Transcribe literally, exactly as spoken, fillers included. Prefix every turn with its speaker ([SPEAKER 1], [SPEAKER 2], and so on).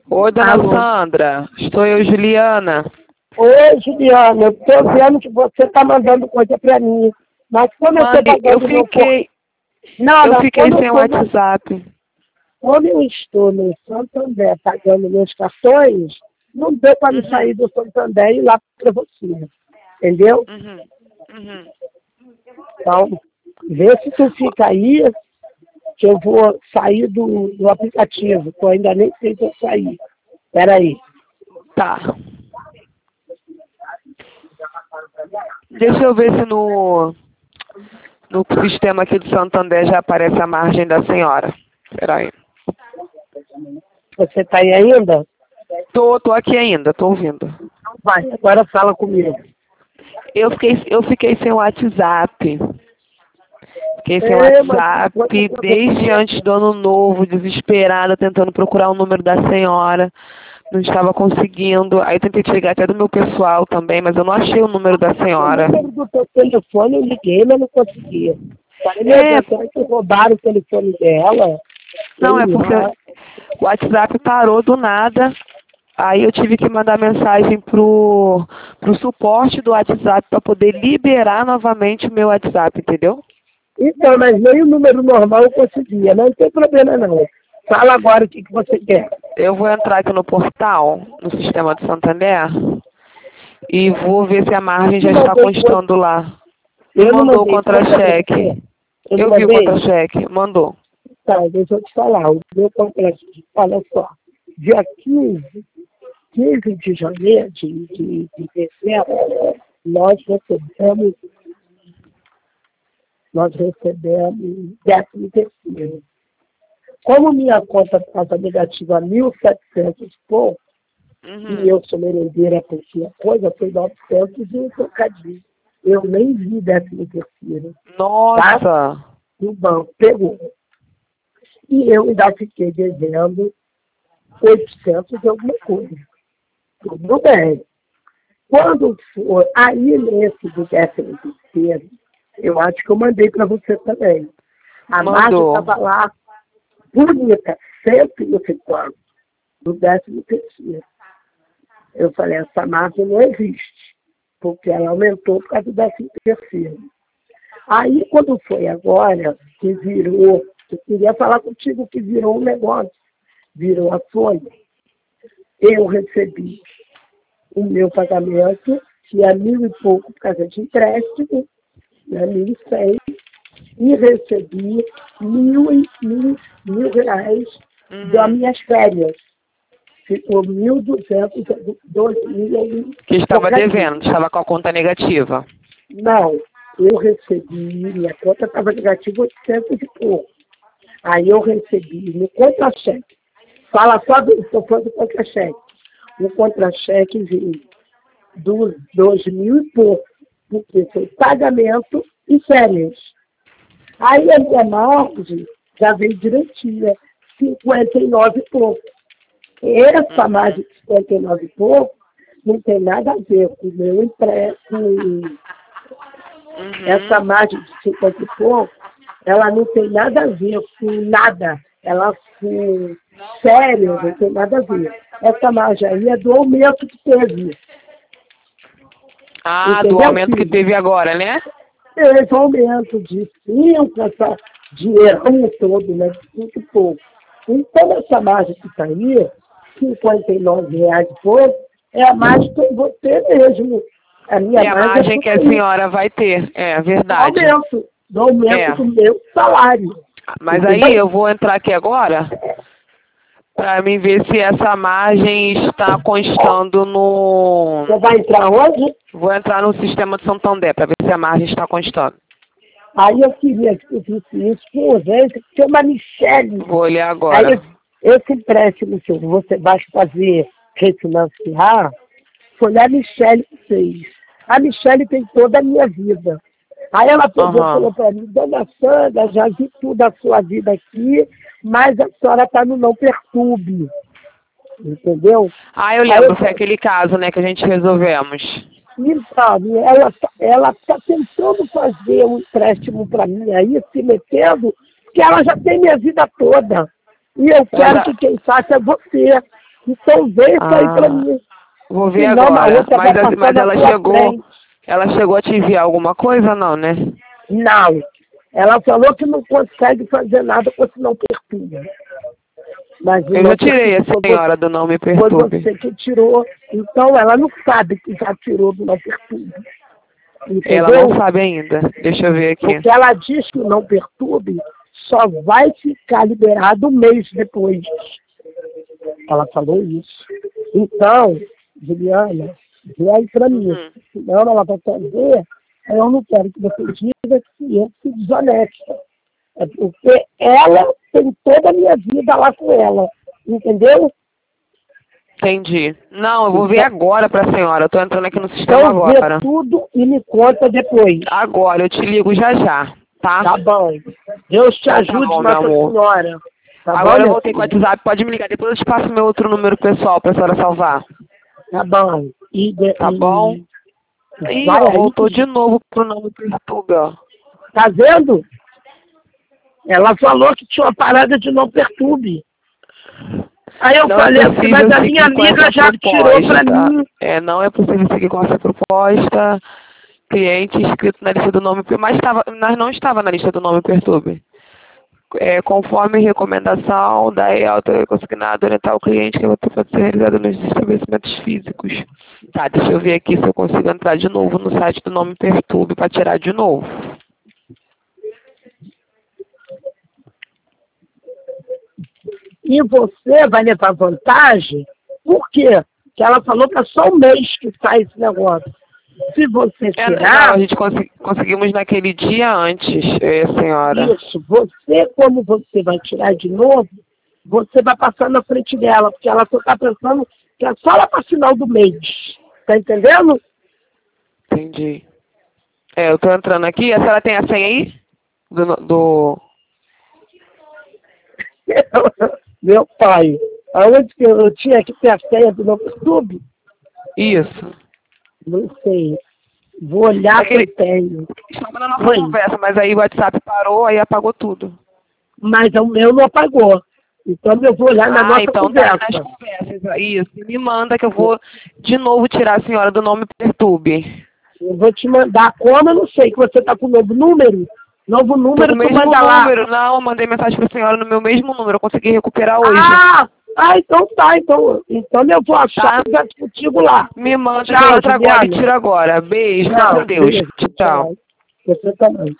[SPEAKER 1] Oi, dona
[SPEAKER 2] Alô?
[SPEAKER 1] Sandra. Estou eu, Juliana.
[SPEAKER 2] Oi, Juliana, eu tô vendo que você tá mandando coisa pra mim. Mas como eu tô
[SPEAKER 1] Mandei, eu
[SPEAKER 2] pagando meu por...
[SPEAKER 1] fiquei,
[SPEAKER 2] Não,
[SPEAKER 1] eu
[SPEAKER 2] não,
[SPEAKER 1] fiquei
[SPEAKER 2] como eu
[SPEAKER 1] sem
[SPEAKER 2] tô no...
[SPEAKER 1] WhatsApp.
[SPEAKER 2] como eu estou no Santander pagando meus cartões, não deu para me
[SPEAKER 1] Uhum,
[SPEAKER 2] sair do Santander e ir lá para você. Entendeu?
[SPEAKER 1] uhum, uhum.
[SPEAKER 2] Então, vê se tu fica aí, que eu vou sair do, do aplicativo, que eu ainda nem sei se eu sair. Peraí.
[SPEAKER 1] Tá. Deixa eu ver se no, no sistema aqui do Santander já aparece a margem da senhora. Espera aí.
[SPEAKER 2] Você tá aí ainda?
[SPEAKER 1] Tô, tô aqui ainda, tô ouvindo.
[SPEAKER 2] Então vai, agora fala comigo.
[SPEAKER 1] Eu fiquei, eu fiquei sem WhatsApp. Fiquei sem
[SPEAKER 2] É, mas
[SPEAKER 1] WhatsApp
[SPEAKER 2] você pra
[SPEAKER 1] desde
[SPEAKER 2] você.
[SPEAKER 1] antes do ano novo, desesperada, tentando procurar o número da senhora. Não estava conseguindo. Aí tentei te ligar até do meu pessoal também, mas eu não achei o número da
[SPEAKER 2] O
[SPEAKER 1] senhora.
[SPEAKER 2] número do teu telefone eu liguei, mas não conseguia. Falei, meu
[SPEAKER 1] É,
[SPEAKER 2] Deus, será que roubaram o telefone dela?
[SPEAKER 1] não, é
[SPEAKER 2] Sei
[SPEAKER 1] porque
[SPEAKER 2] lá.
[SPEAKER 1] o WhatsApp parou do nada. Aí eu tive que mandar mensagem pro, pro suporte do WhatsApp para poder liberar novamente o meu WhatsApp, entendeu?
[SPEAKER 2] Então, mas nem o número normal eu conseguia. Não tem problema não. Fala agora o que, que você quer.
[SPEAKER 1] Eu vou entrar aqui no portal, no sistema do Santander, e vou ver se a margem
[SPEAKER 2] Te
[SPEAKER 1] já está
[SPEAKER 2] mandei coisa.
[SPEAKER 1] constando lá. Me
[SPEAKER 2] Eu não
[SPEAKER 1] mandou o
[SPEAKER 2] mandei coisa para você.
[SPEAKER 1] contra-cheque.
[SPEAKER 2] Eu não
[SPEAKER 1] Eu vi o
[SPEAKER 2] mandei?
[SPEAKER 1] contra-cheque, mandou.
[SPEAKER 2] Tá, deixa eu te falar. O meu contrato, olha só. Dia quinze, quinze de janeiro, de, de, de dezembro, nós recebemos nós recebemos décimo terceiro. Como minha conta estava negativa a mil e setecentos e pouco, e
[SPEAKER 1] Uhum.
[SPEAKER 2] eu sou merendeira porque a coisa foi novecentos e um trocadinho. Eu nem vi décimo terceiro, tá?
[SPEAKER 1] Nossa!
[SPEAKER 2] O banco pegou. E eu ainda fiquei devendo oitocentos e alguma coisa. Tudo bem. Quando for, aí nesse do décimo terceiro, eu acho que eu mandei para você também. A margem
[SPEAKER 1] Mandou.
[SPEAKER 2] estava lá, bonita, cento e cinquenta, do décimo terceiro. Eu falei, essa margem não existe, porque ela aumentou por causa do décimo terceiro. Aí, quando foi agora, que virou, eu queria falar contigo que virou um negócio, virou a folha, eu recebi o meu pagamento, que é mil e pouco por causa de empréstimo, né, mil e cem, e recebi mil, e, mil, mil reais das
[SPEAKER 1] Uhum.
[SPEAKER 2] minhas férias. Ficou mil e duzentos, dois mil e
[SPEAKER 1] Que estava
[SPEAKER 2] trocadinho.
[SPEAKER 1] devendo, estava com a conta negativa.
[SPEAKER 2] Não, eu recebi, minha conta estava negativa oitocentos e pouco. Aí eu recebi no contra-cheque. Fala só do, estou falando do contra-cheque. O contra-cheque veio dos dois mil e pouco, porque foi pagamento e férias. Aí a minha margem já veio direitinha, cinquenta e nove e pouco. Essa
[SPEAKER 1] Uhum.
[SPEAKER 2] margem de cinquenta e nove e pouco não tem nada a ver com o meu empréstimo. Essa
[SPEAKER 1] Uhum.
[SPEAKER 2] margem de cinquenta e pouco, ela não tem nada a ver com nada. Ela com sério, não tem nada a ver. Essa margem aí é do aumento que teve.
[SPEAKER 1] Ah, do
[SPEAKER 2] Entendeu,
[SPEAKER 1] aumento que
[SPEAKER 2] filho?
[SPEAKER 1] teve agora, né?
[SPEAKER 2] Esse aumento de cinco, essa dinheirão todo, né? De cinco e pouco. Então, essa margem que está aí, cinquenta e nove reais e pouco, é a margem que você mesmo. A minha
[SPEAKER 1] É a
[SPEAKER 2] margem é
[SPEAKER 1] margem
[SPEAKER 2] por
[SPEAKER 1] que a
[SPEAKER 2] aí.
[SPEAKER 1] senhora vai ter, é
[SPEAKER 2] Do
[SPEAKER 1] verdade.
[SPEAKER 2] aumento. Do aumento
[SPEAKER 1] É.
[SPEAKER 2] do meu salário.
[SPEAKER 1] Mas aí
[SPEAKER 2] Entendeu?
[SPEAKER 1] eu vou entrar aqui agora para mim ver se essa margem está constando no.
[SPEAKER 2] Você vai entrar hoje?
[SPEAKER 1] Vou entrar no sistema de Santander para ver se a margem está constando.
[SPEAKER 2] Aí eu queria que eu disse isso com urgência, porque é uma Michele.
[SPEAKER 1] Vou olhar
[SPEAKER 2] Aí
[SPEAKER 1] agora.
[SPEAKER 2] esse, esse empréstimo que você vai fazer refinanciar, foi a Michele que fez. A Michele tem toda a minha vida. Aí ela pegou e falou
[SPEAKER 1] Aham.
[SPEAKER 2] para mim, dona Sandra, já vi tudo da sua vida aqui, mas a senhora está no não perturbe. Entendeu?
[SPEAKER 1] Ah, eu
[SPEAKER 2] Aí eu
[SPEAKER 1] lembro, foi
[SPEAKER 2] falei,
[SPEAKER 1] aquele caso, né, que a gente resolvemos.
[SPEAKER 2] então, ela ela está tentando fazer um empréstimo para mim aí, se metendo, porque ela já tem minha vida toda. E eu
[SPEAKER 1] Ela
[SPEAKER 2] quero
[SPEAKER 1] já.
[SPEAKER 2] que quem faça é você. Então vê isso aí pra
[SPEAKER 1] Ah,
[SPEAKER 2] mim.
[SPEAKER 1] vou ver
[SPEAKER 2] Senão, a
[SPEAKER 1] agora.
[SPEAKER 2] outra vai
[SPEAKER 1] Mas,
[SPEAKER 2] passar
[SPEAKER 1] mas
[SPEAKER 2] na
[SPEAKER 1] ela
[SPEAKER 2] sua
[SPEAKER 1] chegou.
[SPEAKER 2] frente.
[SPEAKER 1] Ela chegou a te enviar alguma coisa, não, né?
[SPEAKER 2] Não. Ela falou que não consegue fazer nada com esse não perturba. Mas o
[SPEAKER 1] Eu
[SPEAKER 2] não
[SPEAKER 1] já tirei a
[SPEAKER 2] perturba foi
[SPEAKER 1] senhora do Não Me
[SPEAKER 2] você, foi
[SPEAKER 1] Perturbe.
[SPEAKER 2] você que tirou. Então ela não sabe que já tirou do não perturba.
[SPEAKER 1] Ela
[SPEAKER 2] Entendeu?
[SPEAKER 1] não sabe ainda. Deixa eu ver aqui.
[SPEAKER 2] Porque ela diz que o não perturbe só vai ficar liberado um mês depois. Ela falou isso. Então, Juliana, vê aí pra mim.
[SPEAKER 1] Uhum.
[SPEAKER 2] Senão ela vai fazer, eu não quero que você diga que eu fui desonesta. É porque ela tem toda a minha vida lá com ela. Entendeu?
[SPEAKER 1] Entendi. Não, eu vou ver
[SPEAKER 2] Então,
[SPEAKER 1] agora pra senhora. Eu tô entrando aqui no sistema
[SPEAKER 2] então vê
[SPEAKER 1] agora.
[SPEAKER 2] tudo e me conta depois.
[SPEAKER 1] Agora, eu te ligo já já, tá?
[SPEAKER 2] Tá bom. Deus te
[SPEAKER 1] Então tá
[SPEAKER 2] ajude,
[SPEAKER 1] bom, meu
[SPEAKER 2] Nossa
[SPEAKER 1] amor.
[SPEAKER 2] Senhora. Tá bom,
[SPEAKER 1] Agora eu
[SPEAKER 2] meu
[SPEAKER 1] voltei com o
[SPEAKER 2] filho?
[SPEAKER 1] WhatsApp, pode me ligar. Depois eu te passo meu outro número pessoal pra senhora salvar.
[SPEAKER 2] Tá bom. E, de-
[SPEAKER 1] Tá bom?
[SPEAKER 2] e
[SPEAKER 1] Ih,
[SPEAKER 2] vai
[SPEAKER 1] ó,
[SPEAKER 2] aí.
[SPEAKER 1] voltou de novo pro Não Me Perturbe, ó.
[SPEAKER 2] Tá vendo? Ela falou que tinha uma parada de não perturbe. Aí eu
[SPEAKER 1] Não
[SPEAKER 2] falei
[SPEAKER 1] é
[SPEAKER 2] assim, mas
[SPEAKER 1] possível
[SPEAKER 2] a minha
[SPEAKER 1] seguir com
[SPEAKER 2] amiga
[SPEAKER 1] essa
[SPEAKER 2] já tirou pra
[SPEAKER 1] proposta.
[SPEAKER 2] mim.
[SPEAKER 1] É, não é possível seguir com essa proposta. Cliente inscrito na lista do Nome Perturbe. Mas tava, nós não estava na lista do Nome Perturbe. É, conforme recomendação da alta consignada, orientar o cliente que a outra pode ser realizada nos estabelecimentos físicos. Tá, deixa eu ver aqui se eu consigo entrar de novo no site do Nome Perturbe para tirar de novo.
[SPEAKER 2] E você vai levar vantagem, por quê? Porque ela falou que é só um mês que sai esse negócio. Se você
[SPEAKER 1] É, não,
[SPEAKER 2] tirar,
[SPEAKER 1] a gente consegui, conseguimos naquele dia antes, é, senhora.
[SPEAKER 2] isso, você, como você vai tirar de novo, você vai passar na frente dela, porque ela só está pensando que é só lá para final do mês. Tá entendendo?
[SPEAKER 1] Entendi. É, eu tô entrando aqui. A senhora tem a senha aí? Do, do...
[SPEAKER 2] Meu pai, aonde que eu tinha que ter a senha do meu YouTube?
[SPEAKER 1] Isso.
[SPEAKER 2] Não sei. Vou olhar
[SPEAKER 1] Aquele-
[SPEAKER 2] que eu tenho.
[SPEAKER 1] Estava na nossa
[SPEAKER 2] Oi.
[SPEAKER 1] conversa, mas aí o WhatsApp parou, aí apagou tudo.
[SPEAKER 2] Mas o meu não apagou. Então eu vou olhar na
[SPEAKER 1] Ah,
[SPEAKER 2] nossa
[SPEAKER 1] então tá aí
[SPEAKER 2] conversa.
[SPEAKER 1] nas conversas. Aí, isso. Me manda que eu vou de novo tirar a senhora do Nome Perturbe.
[SPEAKER 2] Eu vou te mandar como, eu não sei, que você tá com novo número. Novo
[SPEAKER 1] Tô
[SPEAKER 2] número,
[SPEAKER 1] no
[SPEAKER 2] tu
[SPEAKER 1] mesmo
[SPEAKER 2] manda lá.
[SPEAKER 1] número. Não, eu mandei mensagem pra senhora no meu mesmo número. Eu consegui recuperar hoje.
[SPEAKER 2] Ah! Ah, então tá. Então, então eu vou achar
[SPEAKER 1] Tá.
[SPEAKER 2] e já contigo lá.
[SPEAKER 1] Me manda
[SPEAKER 2] Tchau,
[SPEAKER 1] que eu entro agora e
[SPEAKER 2] Juliana.
[SPEAKER 1] tiro agora. Beijo,
[SPEAKER 2] Tchau,
[SPEAKER 1] com Deus.
[SPEAKER 2] beijo,
[SPEAKER 1] Tchau.
[SPEAKER 2] Você também.